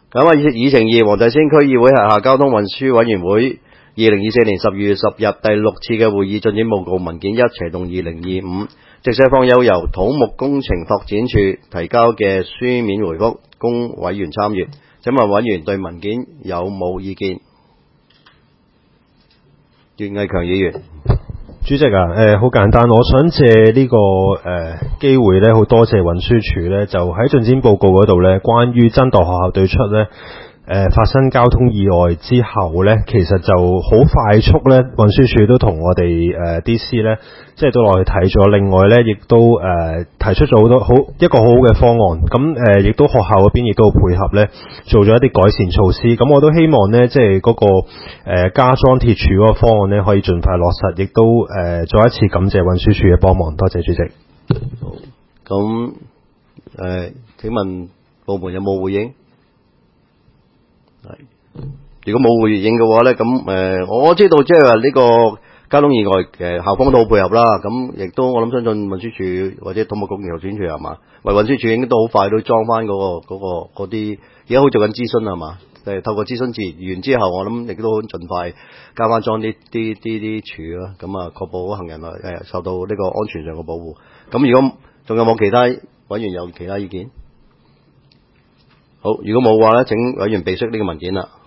咁啊，議程二，黃大仙區議會轄下交通運輸委員會2024年12月10日第6次嘅會議進展報告文件1斜動2025，直寫放有由土木工程拓展署提交嘅書面回覆，供委員參閱。請問委員對文件有冇意見？袁毅強議員。 主席好簡單，我想借呢個機會咧，好多謝運輸署咧，就喺進展報告嗰度咧，關於真鐸學校對出咧發生交通意外之後咧，其實就好快速咧，運輸署都同我哋DC 咧，即係都落去睇咗。另外咧，亦都提出咗好多一個好好嘅方案。咁亦都學校嗰邊亦都好配合咧，做咗一啲改善措施。咁我都希望咧，即係嗰個加裝鐵柱嗰個方案咧，可以盡快落實。亦都再一次感謝運輸署嘅幫忙，多謝主席。 好，咁請問部門有冇回應？如果冇回應嘅話咧，咁我知道即係話呢個交通意外校方都好配合啦。咁亦都我諗相信運輸署或者土木工程拓展署係嘛，運輸署應該都好快都裝翻嗰啲，而家好做緊諮詢係嘛？透過諮詢完之後，我諗亦都盡快加翻裝啲柱啦。咁啊，確保行人受到呢個安全上嘅保護。咁如果仲有冇其他委員有其他意見？好，如果冇嘅話咧，請委員備悉呢個文件啦。